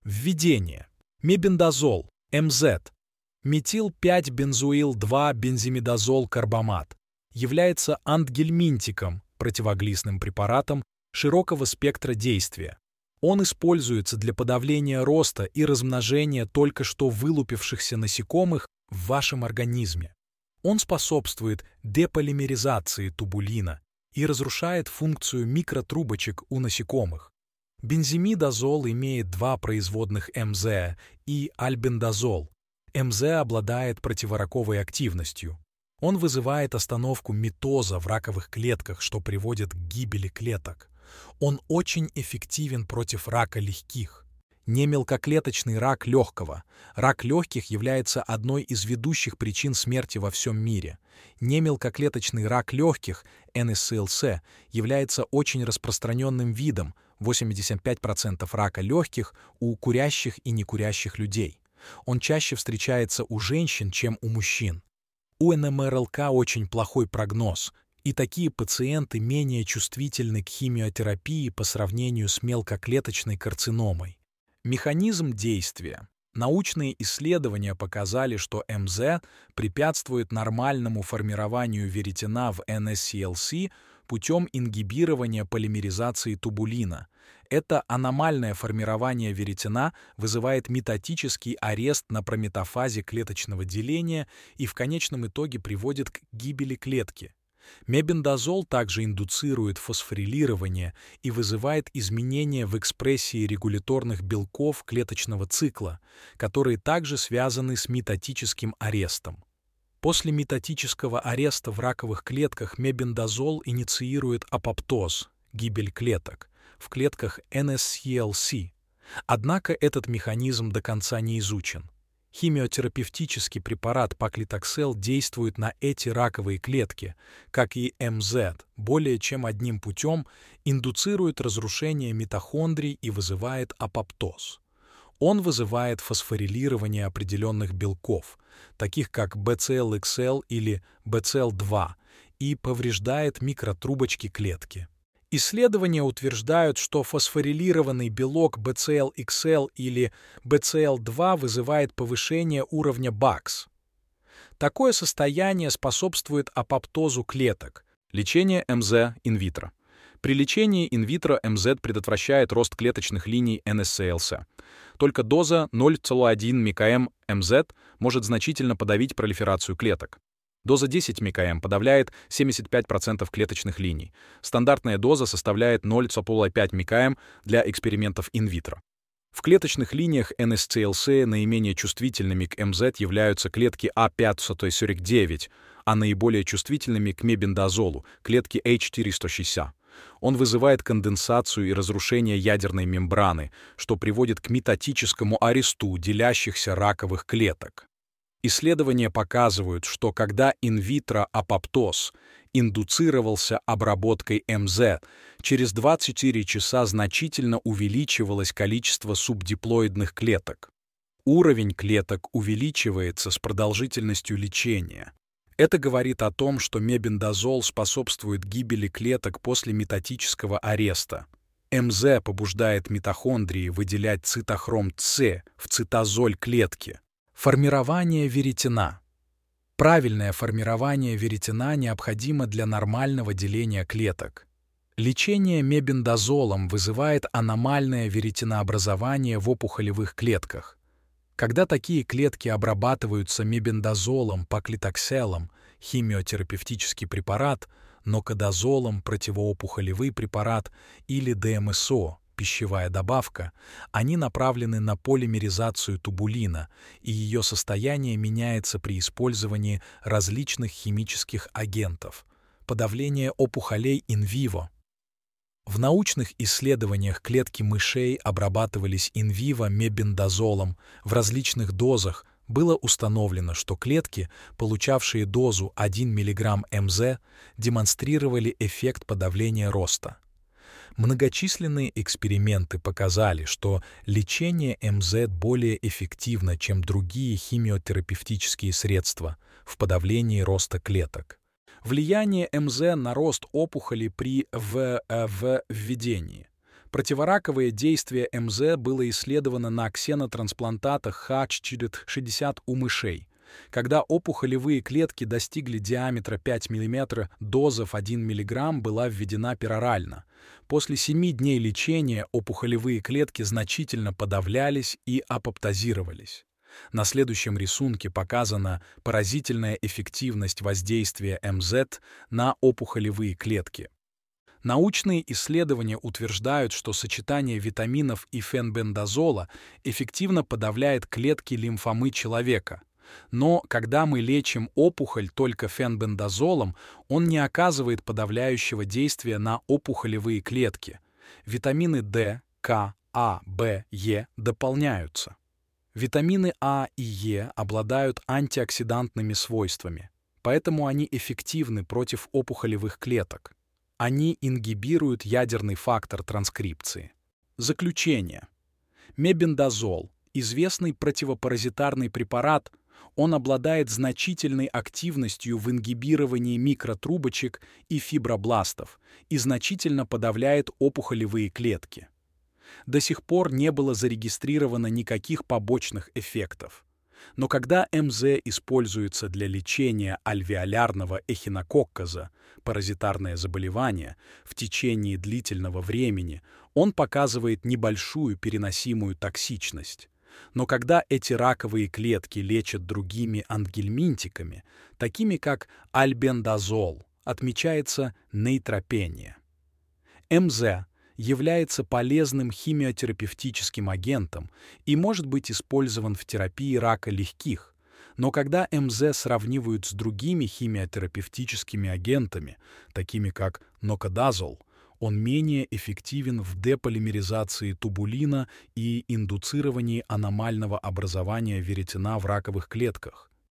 Введение. Мебендазол, МЗ, метил-5-бензоил-2-бензимидазол-карбамат, является антгельминтиком, противоглистным препаратом широкого спектра действия. Он используется для подавления роста и размножения только что вылупившихся насекомых в вашем организме. Он способствует деполимеризации тубулина и разрушает функцию микротрубочек у насекомых. Бензимидазол имеет два производных МЗ и альбендазол. МЗ обладает противораковой активностью. Он вызывает остановку митоза в раковых клетках, что приводит к гибели клеток. Он очень эффективен против рака легких. Немелкоклеточный рак легкого. Рак легких является одной из ведущих причин смерти во всем мире. Немелкоклеточный рак легких, NSCLC, является очень распространенным видом, 85% рака легких у курящих и некурящих людей. Он чаще встречается у женщин, чем у мужчин. У НМРЛК очень плохой прогноз, и такие пациенты менее чувствительны к химиотерапии по сравнению с мелкоклеточной карциномой. Механизм действия. Научные исследования показали, что МЗ препятствует нормальному формированию веретена в NSCLC путем ингибирования полимеризации тубулина. Это аномальное формирование веретена вызывает метатический арест на прометафазе клеточного деления и в конечном итоге приводит к гибели клетки. Мебендазол также индуцирует фосфорилирование и вызывает изменения в экспрессии регуляторных белков клеточного цикла, которые также связаны с метатическим арестом. После метатического ареста в раковых клетках мебендазол инициирует апоптоз, гибель клеток, в клетках NSCLC. Однако этот механизм до конца не изучен. Химиотерапевтический препарат паклитоксел действует на эти раковые клетки, как и МЗ, более чем одним путем, индуцирует разрушение митохондрий и вызывает апоптоз. Он вызывает фосфорилирование определенных белков, таких как BCL-XL или BCL-2, и повреждает микротрубочки клетки. Исследования утверждают, что фосфорилированный белок BCL-XL или BCL-2 вызывает повышение уровня БАКС. Такое состояние способствует апоптозу клеток. Лечение МЗ инвитро. При лечении инвитро МЗ предотвращает рост клеточных линий NSCLC. Только доза 0,1 МКМ МЗ может значительно подавить пролиферацию клеток. Доза 10 МКМ подавляет 75% клеточных линий. Стандартная доза составляет 0,5 МКМ для экспериментов инвитро. В клеточных линиях NSCLC наименее чувствительными к МЗ являются клетки А549, а наиболее чувствительными к мебендазолу — клетки H460. Он вызывает конденсацию и разрушение ядерной мембраны, что приводит к метатическому аресту делящихся раковых клеток. Исследования показывают, что когда инвитро-апоптоз индуцировался обработкой МЗ, через 24 часа значительно увеличивалось количество субдиплоидных клеток. Уровень клеток увеличивается с продолжительностью лечения. Это говорит о том, что мебендазол способствует гибели клеток после метатического ареста. МЗ побуждает митохондрии выделять цитохром С в цитозоль клетки. Формирование веретена. Правильное формирование веретена необходимо для нормального деления клеток. Лечение мебендазолом вызывает аномальное веретенообразование в опухолевых клетках. Когда такие клетки обрабатываются мебендазолом, паклитокселом, химиотерапевтический препарат, нокодазолом, противоопухолевый препарат или ДМСО, пищевая добавка, они направлены на полимеризацию тубулина, и ее состояние меняется при использовании различных химических агентов. Подавление опухолей инвиво. В научных исследованиях клетки мышей обрабатывались инвиво мебендазолом в различных дозах. Было установлено, что клетки, получавшие дозу 1 мг МЗ, демонстрировали эффект подавления роста. Многочисленные эксперименты показали, что лечение МЗ более эффективно, чем другие химиотерапевтические средства в подавлении роста клеток. Влияние МЗ на рост опухоли при введении. Противораковое действие МЗ было исследовано на ксенотрансплантатах H460 у мышей. Когда опухолевые клетки достигли диаметра 5 мм, доза в 1 мг была введена перорально. После 7 дней лечения опухолевые клетки значительно подавлялись и апоптозировались. На следующем рисунке показана поразительная эффективность воздействия МЗ на опухолевые клетки. Научные исследования утверждают, что сочетание витаминов и фенбендазола эффективно подавляет клетки лимфомы человека. Но когда мы лечим опухоль только фенбендазолом, он не оказывает подавляющего действия на опухолевые клетки. Витамины D, К, А, В, Е дополняются. Витамины А и Е обладают антиоксидантными свойствами, поэтому они эффективны против опухолевых клеток. Они ингибируют ядерный фактор транскрипции. Заключение. Мебендазол – известный противопаразитарный препарат. Он обладает значительной активностью в ингибировании микротрубочек и фибробластов и значительно подавляет опухолевые клетки. До сих пор не было зарегистрировано никаких побочных эффектов. Но когда МЗ используется для лечения альвеолярного эхинококказа, паразитарное заболевание, в течение длительного времени, он показывает небольшую переносимую токсичность. Но когда эти раковые клетки лечат другими ангельминтиками, такими как альбендазол, отмечается нейтропения. МЗ является полезным химиотерапевтическим агентом и может быть использован в терапии рака легких, но когда МЗ сравнивают с другими химиотерапевтическими агентами, такими как нокодазол, он менее эффективен в деполимеризации тубулина и индуцировании аномального образования веретена в раковых клетках.